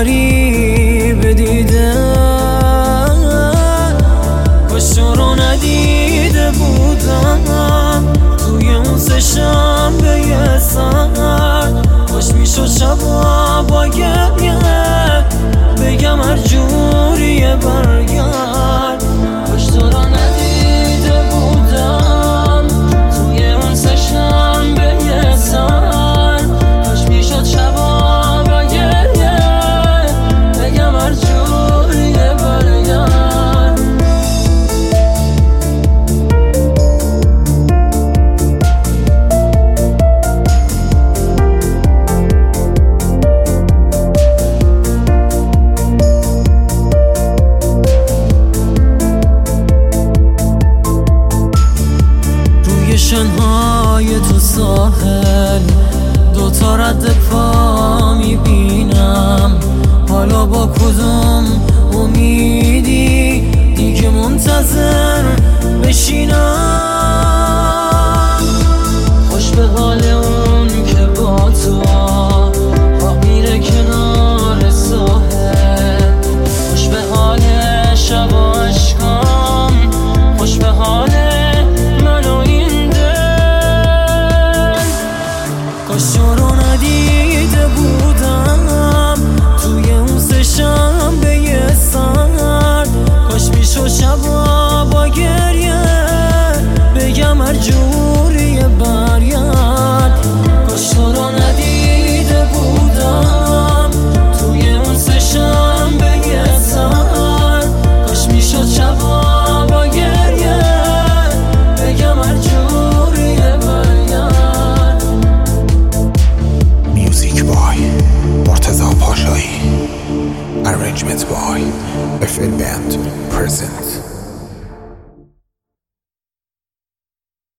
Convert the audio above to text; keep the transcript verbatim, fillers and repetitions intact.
غریب دیده، کاش تو رو ندیده بودم توی اون سه شنبه سرد. کاش میشد شبا با گریه بگم هر جوریه برگرد. کاش تو رو ندیده بودم توی اون سه شنبه سرد. کاش میشد شبا با گریه بگم هر جوریه برگرد. شنهای تو ساحل دوتا رد پا میبینم، حالا با کدوم امیدی دیگه منتظر بشینم؟ خوش به حال اون که با تو راه میره کنار ساحل، خوش به حال شب و عشقام، خوش به حال کاش تو رو ندیده بودم توی اون سه شنبه سرد. کاش میشد شبا با گریه بگم هر جوریه برگرد. کاش تو رو ندیده بودم توی اون سه شنبه سرد. کاش میشد شبا با گریه بگم هر جوریه برگرد. Arrangement by F L Band present.